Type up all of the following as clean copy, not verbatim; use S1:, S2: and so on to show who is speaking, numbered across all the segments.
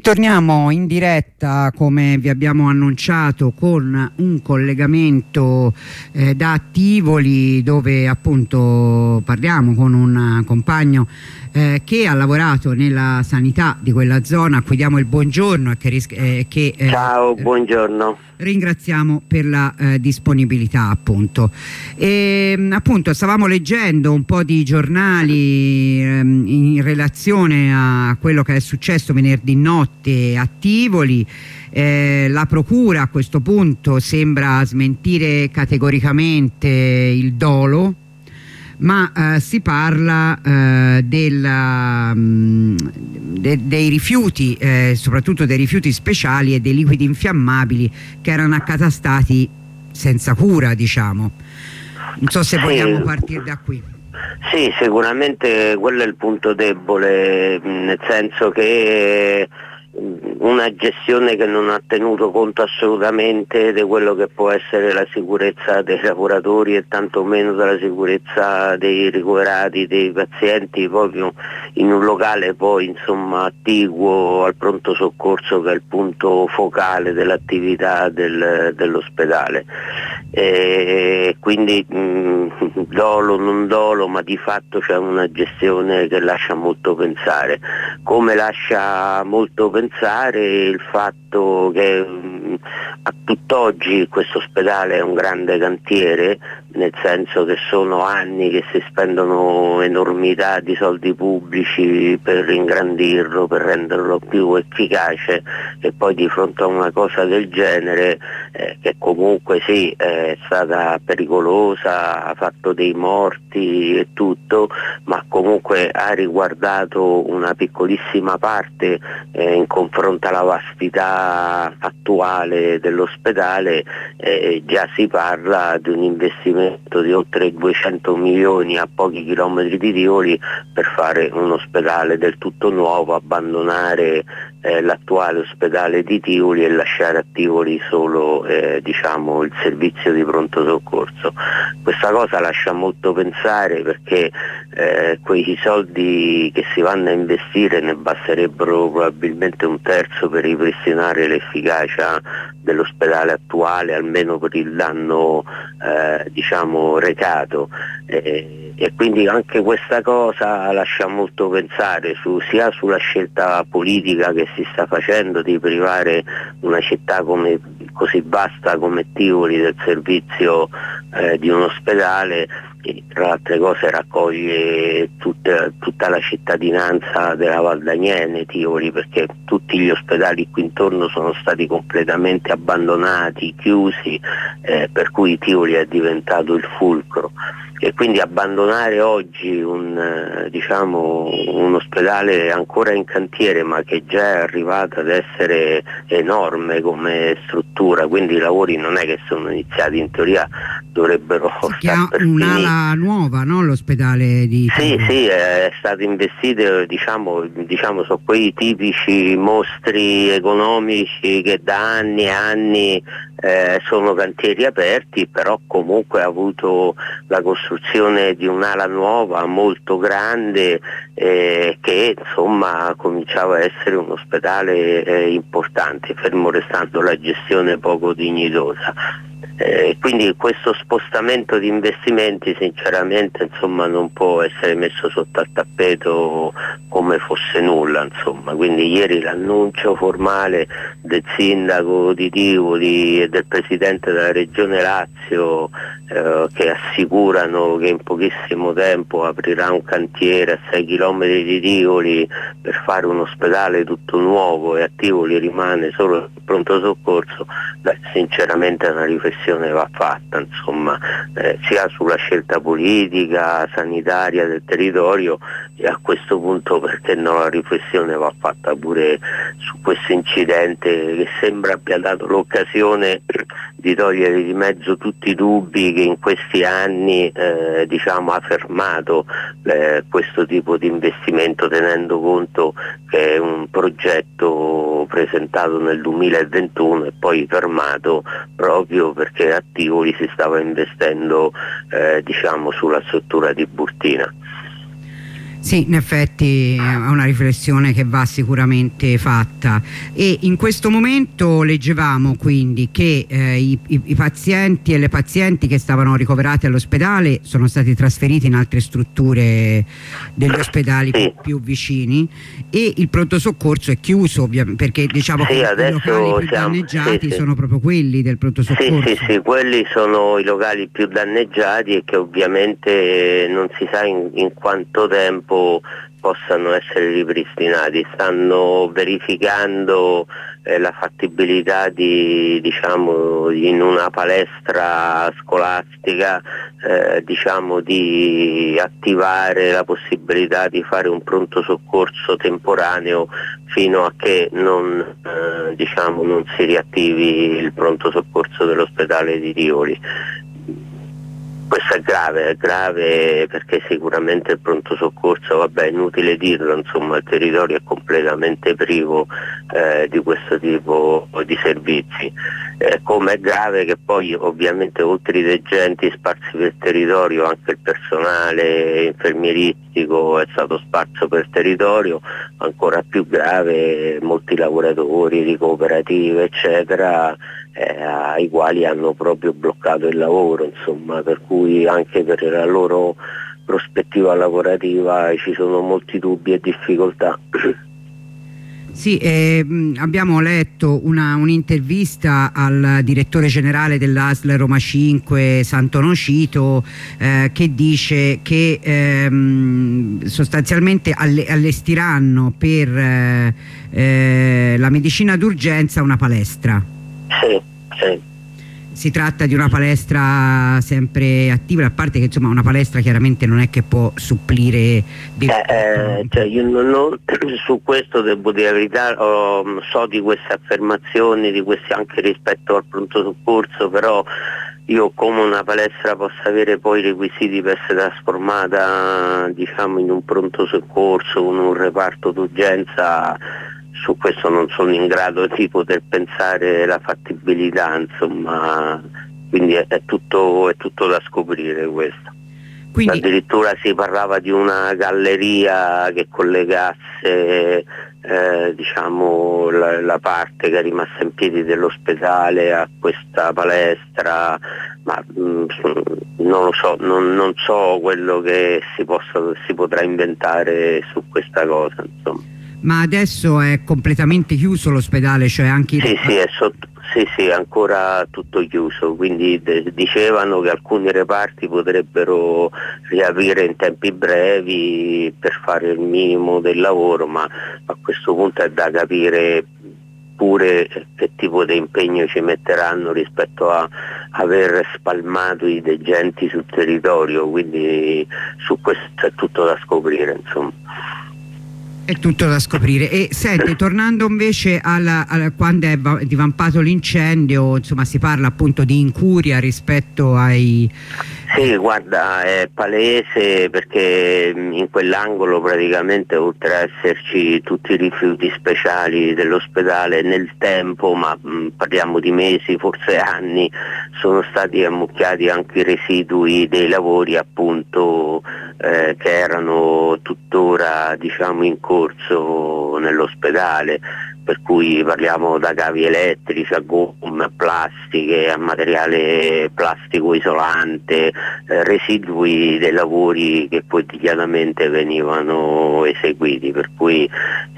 S1: Torniamo in diretta, come vi abbiamo annunciato, con un collegamento da Tivoli, dove appunto parliamo con un compagno che ha lavorato nella sanità di quella zona, a cui diamo il buongiorno e che
S2: ciao, buongiorno.
S1: Ringraziamo per la disponibilità, appunto. Appunto stavamo leggendo un po' di giornali in relazione a quello che è successo venerdì notte a Tivoli. La procura a questo punto sembra smentire categoricamente il dolo, ma si parla dei rifiuti, soprattutto dei rifiuti speciali e dei liquidi infiammabili che erano accatastati senza cura, diciamo. Non so se vogliamo partire da qui.
S2: Sì, sicuramente quello è il punto debole, nel senso che una gestione che non ha tenuto conto assolutamente di quello che può essere la sicurezza dei lavoratori e tantomeno della sicurezza dei ricoverati, dei pazienti, proprio in un locale poi insomma attiguo al pronto soccorso, che è il punto focale dell'attività dell'ospedale. Quindi dolo, non dolo, ma di fatto c'è una gestione che lascia molto pensare. Come lascia molto pensare il fatto che a tutt'oggi questo ospedale è un grande cantiere, nel senso che sono anni che si spendono enormità di soldi pubblici per ingrandirlo, per renderlo più efficace, e poi di fronte a una cosa del genere, che comunque sì, è stata pericolosa, ha fatto dei morti e tutto, ma comunque ha riguardato una piccolissima parte in confronto alla vastità attuale dell'ospedale. Già si parla di un investimento di oltre 200 milioni a pochi chilometri di Tivoli per fare un ospedale del tutto nuovo, abbandonare l'attuale ospedale di Tivoli e lasciare a Tivoli solo diciamo il servizio di pronto soccorso. Questa cosa lascia molto pensare, perché quei soldi che si vanno a investire ne basterebbero probabilmente un terzo per ripristinare l'efficacia dell'ospedale attuale, almeno per il danno diciamo recato, e quindi anche questa cosa lascia molto pensare sia sulla scelta politica che si sta facendo di privare una città così vasta come Tivoli del servizio di un ospedale, che tra le altre cose raccoglie tutta la cittadinanza della Val d'Aniene, Tivoli, perché tutti gli ospedali qui intorno sono stati completamente abbandonati, chiusi, per cui Tivoli è diventato il fulcro. E quindi abbandonare oggi un ospedale ancora in cantiere, ma che già è arrivato ad essere enorme come struttura, quindi i lavori non è che sono iniziati, in teoria dovrebbero stare per
S1: un'ala nuova, no? L'ospedale di Tivoli.
S2: Sì, è stato investito, diciamo sono quei tipici mostri economici che da anni e anni sono cantieri aperti, però comunque ha avuto la costruzione di un'ala nuova molto grande, che insomma cominciava a essere un ospedale importante, fermo restando la gestione poco dignitosa. Quindi questo spostamento di investimenti sinceramente insomma non può essere messo sotto al tappeto come fosse nulla, insomma. Quindi ieri l'annuncio formale del sindaco di Tivoli e del presidente della regione Lazio, che assicurano che in pochissimo tempo aprirà un cantiere a 6 km di Tivoli per fare un ospedale tutto nuovo, e a Tivoli rimane solo il pronto soccorso, sinceramente una riflessione va fatta, insomma, sia sulla scelta politica, sanitaria del territorio, e a questo punto perché no, la riflessione va fatta pure su questo incidente che sembra abbia dato l'occasione di togliere di mezzo tutti i dubbi che in questi anni ha fermato questo tipo di investimento, tenendo conto che è un progetto presentato nel 2021 e poi fermato proprio perché a Tivoli si stava investendo sulla struttura di Burtina.
S1: Sì, in effetti è una riflessione che va sicuramente fatta, e in questo momento leggevamo quindi che i pazienti e le pazienti che stavano ricoverati all'ospedale sono stati trasferiti in altre strutture degli ospedali più vicini, e il pronto soccorso è chiuso, ovviamente, perché diciamo che i locali più danneggiati sono proprio quelli del pronto soccorso.
S2: Sì, quelli sono i locali più danneggiati e che ovviamente non si sa in quanto tempo possano essere ripristinati. Stanno verificando la fattibilità di, diciamo, in una palestra scolastica di attivare la possibilità di fare un pronto soccorso temporaneo fino a che non si riattivi il pronto soccorso dell'ospedale di Rioli. Questo è grave perché sicuramente il pronto soccorso, è inutile dirlo, insomma, il territorio è completamente privo di questo tipo di servizi. Come è grave che poi ovviamente oltre i degenti sparsi per il territorio anche il personale infermieristico è stato sparso per il territorio. Ancora più grave, molti lavoratori di cooperative eccetera ai quali hanno proprio bloccato il lavoro, insomma, per cui anche per la loro prospettiva lavorativa ci sono molti dubbi e difficoltà.
S1: Sì, abbiamo letto un'intervista al direttore generale dell'ASL Roma 5, Sant'Onofrio, che dice che sostanzialmente allestiranno per la medicina d'urgenza una palestra.
S2: Sì.
S1: Si tratta di una palestra sempre attiva, a parte che insomma una palestra chiaramente non è che può supplire
S2: io su questo devo dire la verità, so di queste affermazioni, di questi anche rispetto al pronto soccorso, però io come una palestra possa avere poi i requisiti per essere trasformata in un pronto soccorso, con un reparto d'urgenza, su questo non sono in grado di poter pensare la fattibilità, insomma, quindi è tutto da scoprire questo. Quindi addirittura si parlava di una galleria che collegasse la parte che è rimasta in piedi dell'ospedale a questa palestra, ma non lo so, non so quello che si potrà inventare su questa cosa, insomma.
S1: Ma adesso è completamente chiuso l'ospedale, cioè anche
S2: Sì, è ancora tutto chiuso, quindi dicevano che alcuni reparti potrebbero riaprire in tempi brevi per fare il minimo del lavoro, ma a questo punto è da capire pure che tipo di impegno ci metteranno rispetto a aver spalmato i degenti sul territorio, quindi su questo è tutto da scoprire, insomma.
S1: È tutto da scoprire. E senti, tornando invece quando è divampato l'incendio, insomma, si parla appunto di incuria rispetto ai...
S2: Sì, guarda, è palese perché in quell'angolo praticamente, oltre a esserci tutti i rifiuti speciali dell'ospedale, nel tempo, ma parliamo di mesi, forse anni, sono stati ammucchiati anche i residui dei lavori appunto che erano tuttora in corso nell'ospedale, per cui parliamo da cavi elettrici a gomme, a plastiche, a materiale plastico isolante, residui dei lavori che quotidianamente venivano eseguiti, per cui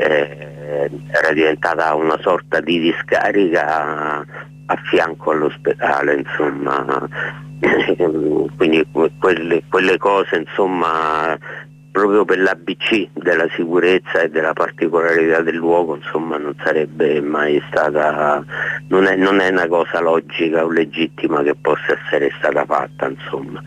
S2: era diventata una sorta di discarica a fianco all'ospedale, insomma. Quindi quelle cose, insomma, proprio per l'ABC della sicurezza e della particolarità del luogo, insomma, non sarebbe mai stata, non è una cosa logica o legittima che possa essere stata fatta, insomma.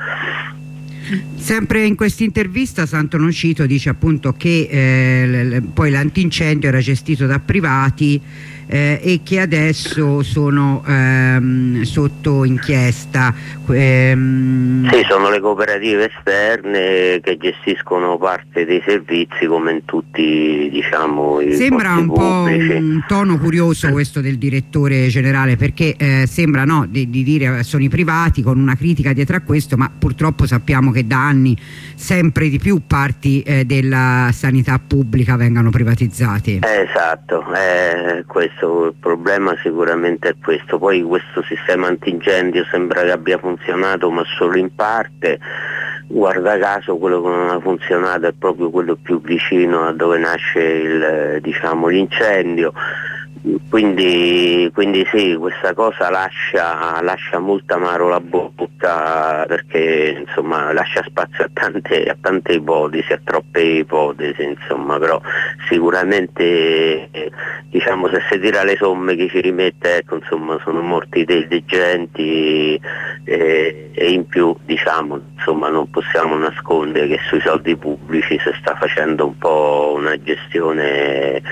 S1: Sempre in questa intervista Sant'Onofrio dice appunto che poi l'antincendio era gestito da privati, e che adesso sono sotto inchiesta.
S2: Sì, sono le cooperative esterne che gestiscono parte dei servizi come in tutti, diciamo, i
S1: sembra un po'
S2: pubblici.
S1: un tono curioso questo del direttore generale, perché sembra di dire sono i privati, con una critica dietro a questo, ma purtroppo sappiamo che da anni sempre di più parti della sanità pubblica vengano privatizzate.
S2: Esatto, questo il problema sicuramente è questo. Poi questo sistema antincendio sembra che abbia funzionato, ma solo in parte. Guarda caso quello che non ha funzionato è proprio quello più vicino a dove nasce l'incendio. Quindi sì, questa cosa lascia molto amaro la bocca, perché insomma lascia spazio a tante ipotesi, a troppe ipotesi, insomma, però sicuramente se si tira le somme che ci rimette, ecco, insomma, sono morti dei degenti e in più non possiamo nascondere che sui soldi pubblici si sta facendo un po' una gestione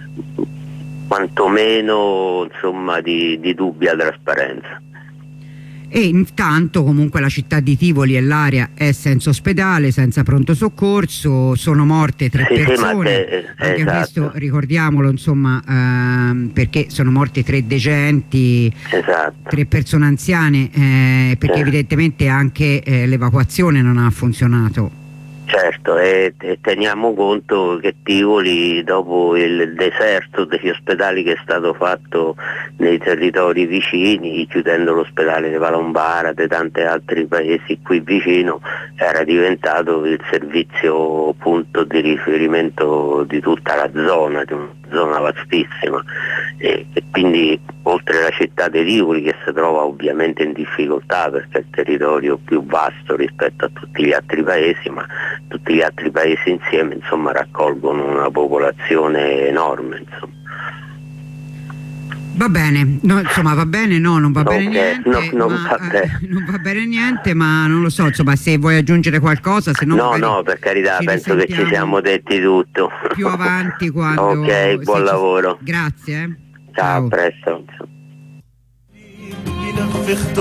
S2: quantomeno di dubbia trasparenza.
S1: E intanto comunque la città di Tivoli e l'area è senza ospedale, senza pronto soccorso, sono morte 3 persone, anche
S2: esatto.
S1: Questo ricordiamolo, insomma, perché sono morti 3 degenti,
S2: esatto.
S1: 3 persone anziane, perché evidentemente anche l'evacuazione non ha funzionato.
S2: Certo, e teniamo conto che Tivoli, dopo il deserto degli ospedali che è stato fatto nei territori vicini, chiudendo l'ospedale di Palombara, di tanti altri paesi qui vicino, era diventato il servizio punto di riferimento di tutta la zona, di una zona vastissima, e quindi oltre alla città di Tivoli, che si trova ovviamente in difficoltà perché è il territorio più vasto rispetto a tutti gli altri paesi, ma tutti gli altri paesi insieme, insomma, raccolgono una popolazione enorme, insomma.
S1: Va bene, no, insomma, va bene, no, non va bene niente,
S2: non va bene
S1: niente, ma non lo so, insomma, se vuoi aggiungere qualcosa, se no
S2: no, per carità, penso che ci siamo detti tutto.
S1: Più avanti quando...
S2: Ok, buon lavoro.
S1: Grazie.
S2: Ciao, a presto.